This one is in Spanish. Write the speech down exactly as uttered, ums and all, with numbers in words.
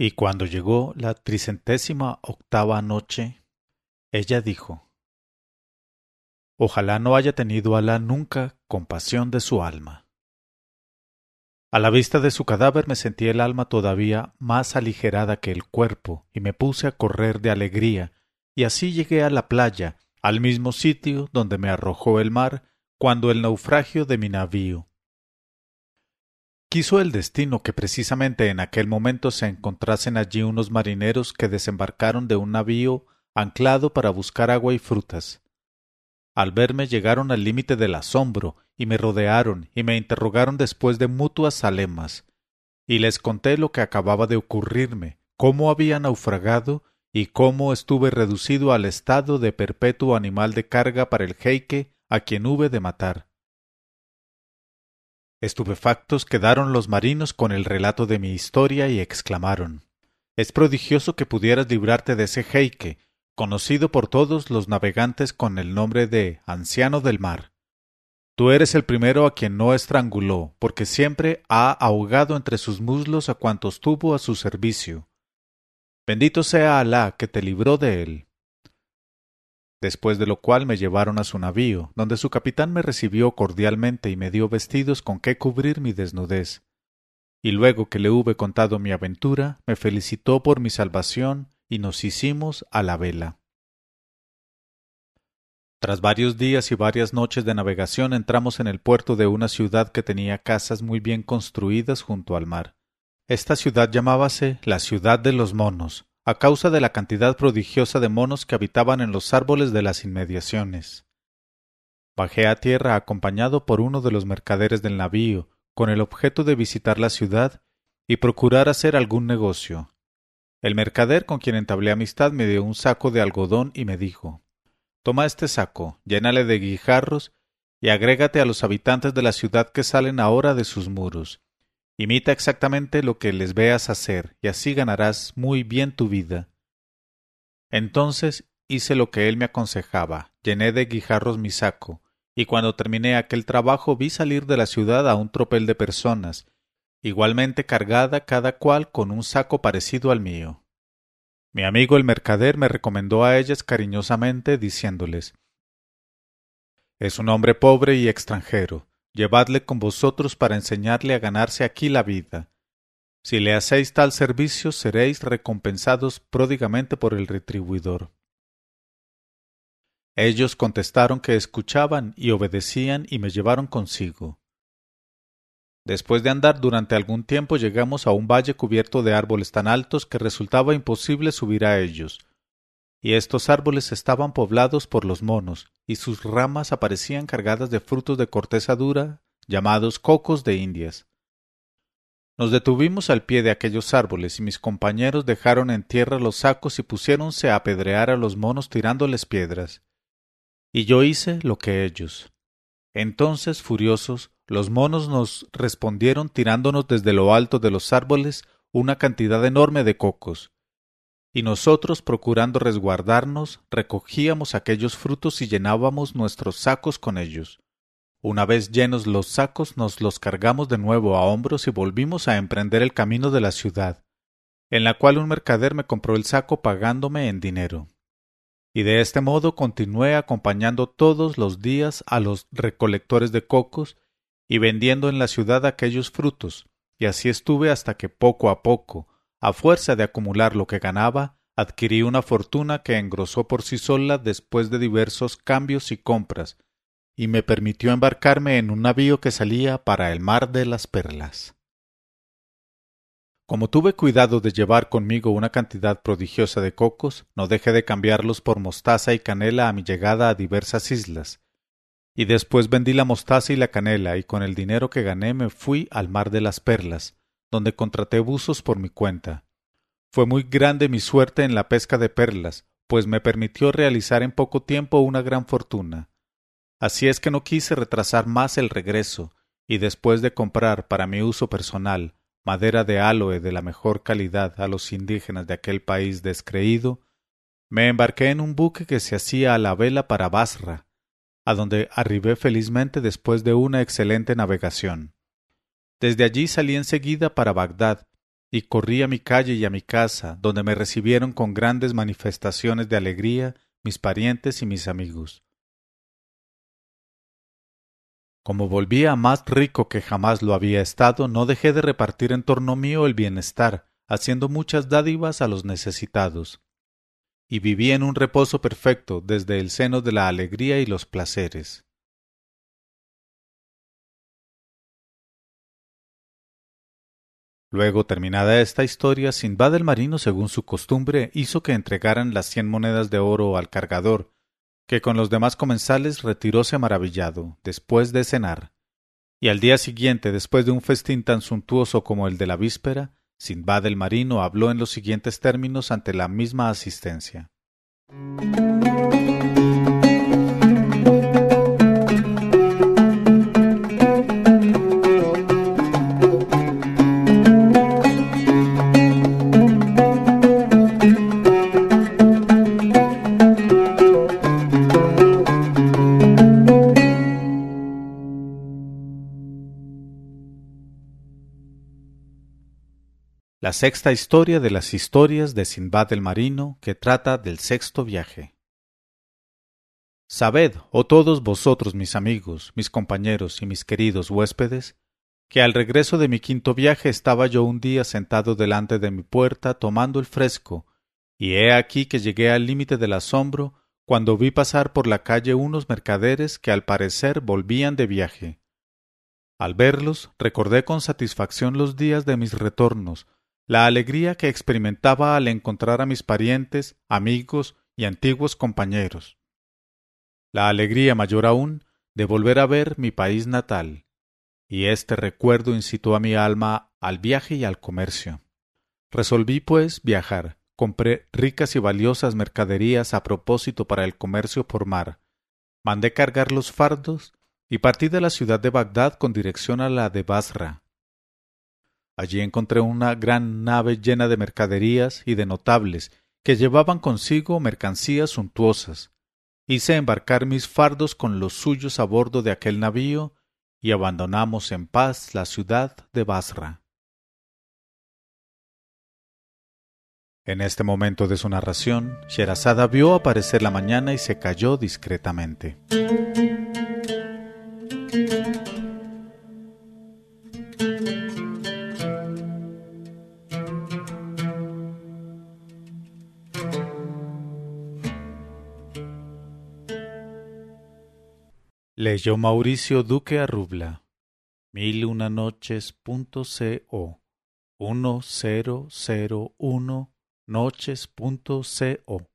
Y cuando llegó la tricentésima octava noche, ella dijo: Ojalá no haya tenido Alá nunca compasión de su alma. A la vista de su cadáver me sentí el alma todavía más aligerada que el cuerpo, y me puse a correr de alegría, y así llegué a la playa, al mismo sitio donde me arrojó el mar, cuando el naufragio de mi navío. Quiso el destino que precisamente en aquel momento se encontrasen allí unos marineros que desembarcaron de un navío anclado para buscar agua y frutas. Al verme llegaron al límite del asombro, y me rodearon y me interrogaron después de mutuas zalemas, y les conté lo que acababa de ocurrirme, cómo había naufragado y cómo estuve reducido al estado de perpetuo animal de carga para el jeique a quien hube de matar. Estupefactos quedaron los marinos con el relato de mi historia y exclamaron: «Es prodigioso que pudieras librarte de ese jeique, conocido por todos los navegantes con el nombre de Anciano del Mar. Tú eres el primero a quien no estranguló, porque siempre ha ahogado entre sus muslos a cuantos tuvo a su servicio. Bendito sea Alá que te libró de él». Después de lo cual me llevaron a su navío, donde su capitán me recibió cordialmente y me dio vestidos con que cubrir mi desnudez. Y luego que le hube contado mi aventura, me felicitó por mi salvación y nos hicimos a la vela. Tras varios días y varias noches de navegación entramos en el puerto de una ciudad que tenía casas muy bien construidas junto al mar. Esta ciudad llamábase la ciudad de los monos, a causa de la cantidad prodigiosa de monos que habitaban en los árboles de las inmediaciones. Bajé a tierra acompañado por uno de los mercaderes del navío, con el objeto de visitar la ciudad y procurar hacer algún negocio. El mercader, con quien entablé amistad, me dio un saco de algodón y me dijo: «Toma este saco, llénale de guijarros y agrégate a los habitantes de la ciudad que salen ahora de sus muros. Imita exactamente lo que les veas hacer, y así ganarás muy bien tu vida». Entonces hice lo que él me aconsejaba, llené de guijarros mi saco, y cuando terminé aquel trabajo vi salir de la ciudad a un tropel de personas, igualmente cargada cada cual con un saco parecido al mío. Mi amigo el mercader me recomendó a ellas cariñosamente, diciéndoles: «Es un hombre pobre y extranjero. Llevadle con vosotros para enseñarle a ganarse aquí la vida. Si le hacéis tal servicio, seréis recompensados pródigamente por el retribuidor». Ellos contestaron que escuchaban y obedecían y me llevaron consigo. Después de andar durante algún tiempo llegamos a un valle cubierto de árboles tan altos que resultaba imposible subir a ellos, y estos árboles estaban poblados por los monos, y sus ramas aparecían cargadas de frutos de corteza dura, llamados cocos de Indias. Nos detuvimos al pie de aquellos árboles, y mis compañeros dejaron en tierra los sacos y pusiéronse a apedrear a los monos tirándoles piedras. Y yo hice lo que ellos. Entonces, furiosos, los monos nos respondieron tirándonos desde lo alto de los árboles una cantidad enorme de cocos. Y nosotros, procurando resguardarnos, recogíamos aquellos frutos y llenábamos nuestros sacos con ellos. Una vez llenos los sacos, nos los cargamos de nuevo a hombros y volvimos a emprender el camino de la ciudad, en la cual un mercader me compró el saco pagándome en dinero. Y de este modo continué acompañando todos los días a los recolectores de cocos y vendiendo en la ciudad aquellos frutos, y así estuve hasta que poco a poco, a fuerza de acumular lo que ganaba, adquirí una fortuna que engrosó por sí sola después de diversos cambios y compras, y me permitió embarcarme en un navío que salía para el mar de las perlas. Como tuve cuidado de llevar conmigo una cantidad prodigiosa de cocos, no dejé de cambiarlos por mostaza y canela a mi llegada a diversas islas, y después vendí la mostaza y la canela, y con el dinero que gané me fui al mar de las perlas, donde contraté buzos por mi cuenta. Fue muy grande mi suerte en la pesca de perlas, pues me permitió realizar en poco tiempo una gran fortuna. Así es que no quise retrasar más el regreso, y después de comprar para mi uso personal madera de áloe de la mejor calidad a los indígenas de aquel país descreído, me embarqué en un buque que se hacía a la vela para Basra, a donde arribé felizmente después de una excelente navegación. Desde allí salí enseguida para Bagdad, y corrí a mi calle y a mi casa, donde me recibieron con grandes manifestaciones de alegría mis parientes y mis amigos. Como volvía más rico que jamás lo había estado, no dejé de repartir en torno mío el bienestar, haciendo muchas dádivas a los necesitados, y viví en un reposo perfecto desde el seno de la alegría y los placeres. Luego, terminada esta historia, Sindbad el marino, según su costumbre, hizo que entregaran las cien monedas de oro al cargador, que con los demás comensales retiróse maravillado, después de cenar. Y al día siguiente, después de un festín tan suntuoso como el de la víspera, Sindbad el marino habló en los siguientes términos ante la misma asistencia. La sexta historia de las historias de Sindbad el marino, que trata del sexto viaje. Sabed, oh todos vosotros mis amigos, mis compañeros y mis queridos huéspedes, que al regreso de mi quinto viaje estaba yo un día sentado delante de mi puerta tomando el fresco, y he aquí que llegué al límite del asombro cuando vi pasar por la calle unos mercaderes que al parecer volvían de viaje. Al verlos, recordé con satisfacción los días de mis retornos, la alegría que experimentaba al encontrar a mis parientes, amigos y antiguos compañeros. La alegría mayor aún de volver a ver mi país natal, y este recuerdo incitó a mi alma al viaje y al comercio. Resolví, pues, viajar. Compré ricas y valiosas mercaderías a propósito para el comercio por mar. Mandé cargar los fardos y partí de la ciudad de Bagdad con dirección a la de Basra. Allí encontré una gran nave llena de mercaderías y de notables que llevaban consigo mercancías suntuosas. Hice embarcar mis fardos con los suyos a bordo de aquel navío y abandonamos en paz la ciudad de Basra. En este momento de su narración, Sherazada vio aparecer la mañana y se calló discretamente. Leyó Mauricio Duque Arrubla. Mil una noches punto co. uno cero cero uno noches punto co.